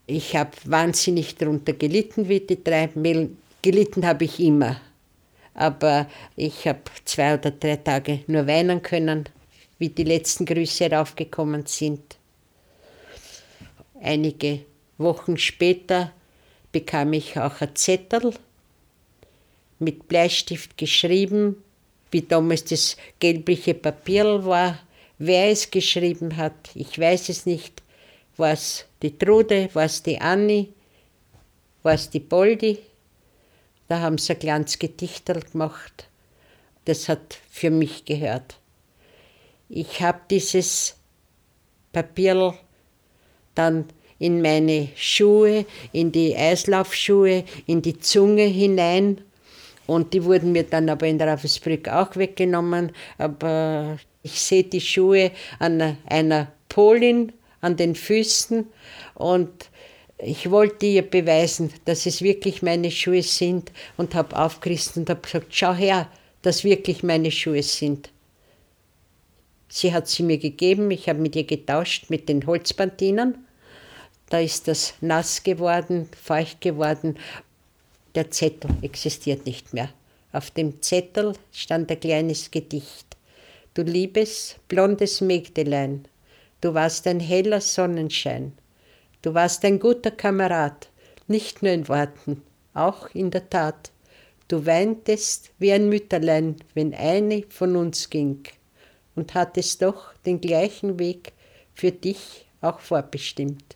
Ich habe wahnsinnig darunter gelitten, wie die 3 Mädel. Gelitten habe ich immer. Aber ich habe 2 oder 3 Tage nur weinen können, wie die letzten Grüße raufgekommen sind. Einige Wochen später bekam ich auch ein Zettel mit Bleistift geschrieben, wie damals das gelbliche Papier war. Wer es geschrieben hat, ich weiß es nicht. War es die Trude, war es die Anni, war es die Poldi? Da haben sie ein kleines Gedichterl gemacht. Das hat für mich gehört. Ich habe dieses Papier dann in meine Schuhe, in die Eislaufschuhe, in die Zunge hinein. Und die wurden mir dann aber in Ravensbrück auch weggenommen. Aber ich sehe die Schuhe an einer Polin an den Füßen und ich wollte ihr beweisen, dass es wirklich meine Schuhe sind und habe aufgerissen und habe gesagt, schau her, dass wirklich meine Schuhe sind. Sie hat sie mir gegeben, ich habe mit ihr getauscht mit den Holzpantinen. Da ist das nass geworden, feucht geworden. Der Zettel existiert nicht mehr. Auf dem Zettel stand ein kleines Gedicht. Du liebes, blondes Mägdelein, du warst ein heller Sonnenschein. Du warst ein guter Kamerad, nicht nur in Worten, auch in der Tat. Du weintest wie ein Mütterlein, wenn eine von uns ging, und hattest doch den gleichen Weg für dich auch vorbestimmt.